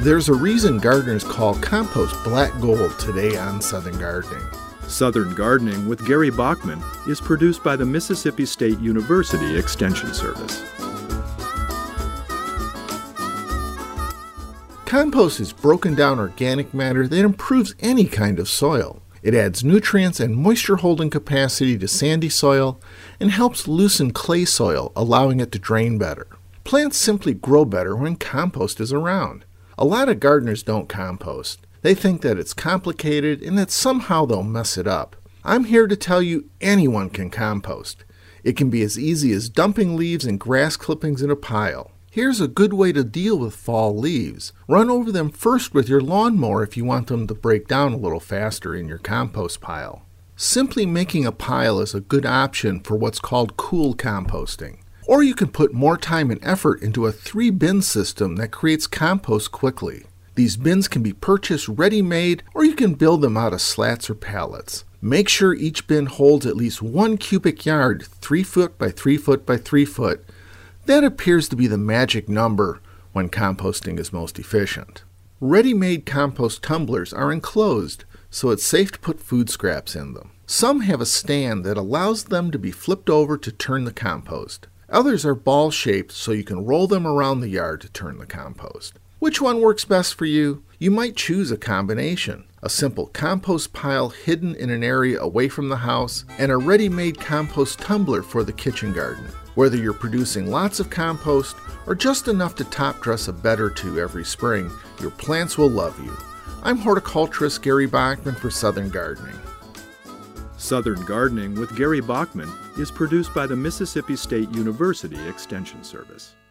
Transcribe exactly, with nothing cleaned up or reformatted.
There's a reason gardeners call compost black gold today on Southern Gardening. Southern Gardening with Gary Bachman is produced by the Mississippi State University Extension Service. Compost is broken down organic matter that improves any kind of soil. It adds nutrients and moisture holding capacity to sandy soil and helps loosen clay soil, allowing it to drain better. Plants simply grow better when compost is around. A lot of gardeners don't compost. They think that it's complicated and that somehow they'll mess it up. I'm here to tell you anyone can compost. It can be as easy as dumping leaves and grass clippings in a pile. Here's a good way to deal with fall leaves. Run over them first with your lawnmower if you want them to break down a little faster in your compost pile. Simply making a pile is a good option for what's called cool composting. Or you can put more time and effort into a three-bin system that creates compost quickly. These bins can be purchased ready-made, or you can build them out of slats or pallets. Make sure each bin holds at least one cubic yard, three foot by three foot by three foot. That appears to be the magic number when composting is most efficient. Ready-made compost tumblers are enclosed, so it's safe to put food scraps in them. Some have a stand that allows them to be flipped over to turn the compost. Others are ball-shaped, so you can roll them around the yard to turn the compost. Which one works best for you? You might choose a combination. A simple compost pile hidden in an area away from the house, and a ready-made compost tumbler for the kitchen garden. Whether you're producing lots of compost or just enough to top dress a bed or two every spring, your plants will love you. I'm horticulturist Gary Bachman for Southern Gardening. Southern Gardening with Gary Bachman is produced by the Mississippi State University Extension Service.